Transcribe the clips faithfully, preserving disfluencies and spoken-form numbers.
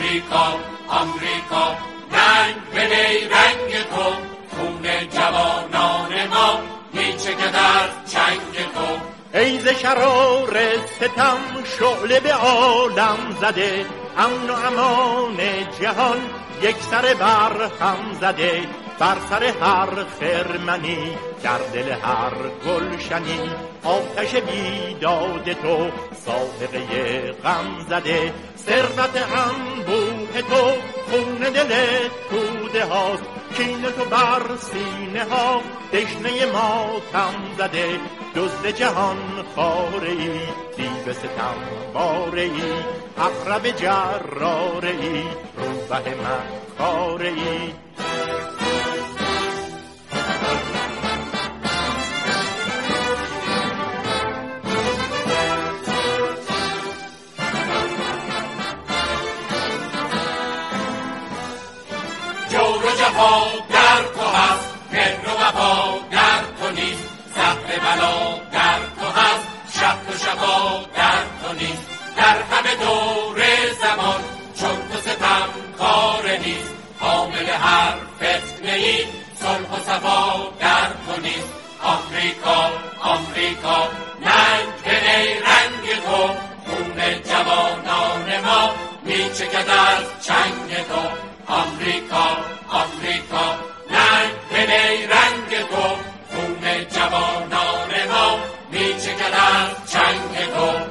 آمریکا آمریکا رنگ بنی رنگ تو، خون جوانان ما میچکد از چنگ تو. ای ز شرار ستم شعله به عالم زده، امن و امان جهان یک سر بر هم زده. بر سر هر خرمنی در دل هر گلشنی، آتش بیداد تو سابقه غم زده. ثروت انبوه تو خون دل توده هاست، کین تو بر سینه ها دشنه ماتم زده. دزد جهان خاره ای، دیو ستم باره ای، عقرب جراره ای، روبه مکاره ای. جور و جفا در تو هست، مهر و وفا در تو نیست. صبر بلا در تو هست، شب و شفا در تو نیست. در همه دور زمان چون تو ستم کار نیست. حامل هر فتنه ای صلح و صفا در تو نیست. آمریکا آمریکا رنگ بنی رنگ تو، خون جوانان ما میچکد از چنگ تو. آمریکا آمریکا رنگ بنی رنگ تو، خون جوانان ما میچکد از چنگ تو.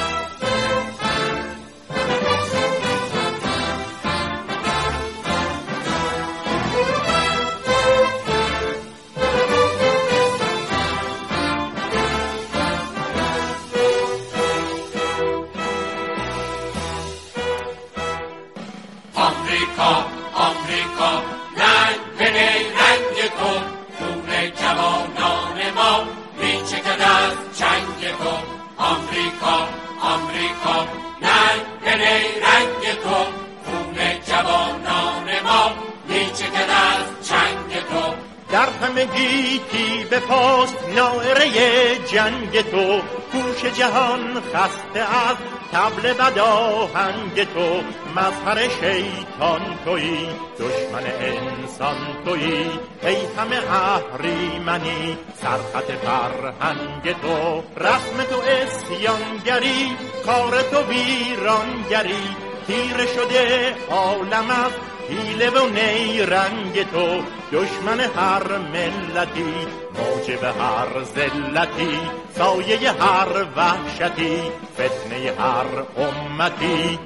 آمریکا آمریکا رنگ بنی رنگ تو، خون جوانان ما میچکد از چنگ تو. آمریکا آمریکا رنگ بنی رنگ تو، خون جوانان ما میچکد از چنگ تو. در همه گیتی به پاس ناعره جنگ تو، گوش جهان خسته از طبل بداهنگ تو. مظهر شیطان تویی، دشمن انسان تویی، ای همه اهریمنی سرخط فرهنگ تو. رسم تو اسیانگری، کار تو ویرانگری، تیره شده عالم از حیله و نیرنگ تو. دشمن هر ملتی، موجب هر ذلتی، سایه هر وحشتی، فتنه هر امتی.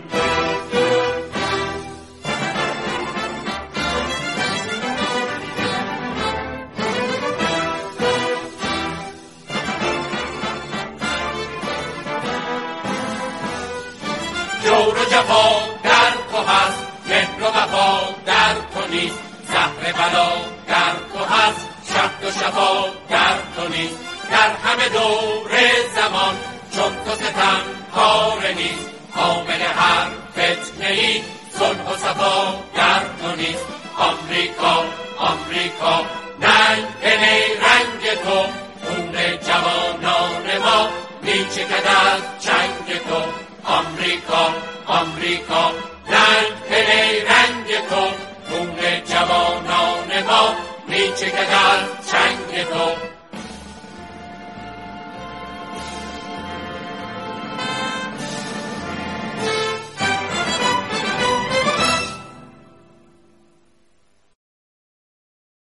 جور و جفا در تو هست، مهر و وفا در تو نیست. زهر بلا در تو هست، شب و شفا در تو نیست. در همه دور زمان چون تو ستم کار نیست. حامل هر فتنه ای صلح و صفا در تو نیست. آمریکا آمریکا رنگ بنی رنگ تو، خون جوانان ما میچکد از چنگ تو. آمریکا آمریکا رنگ بنی رنگ تو، خون جوانان ما میچکد از چنگ تو.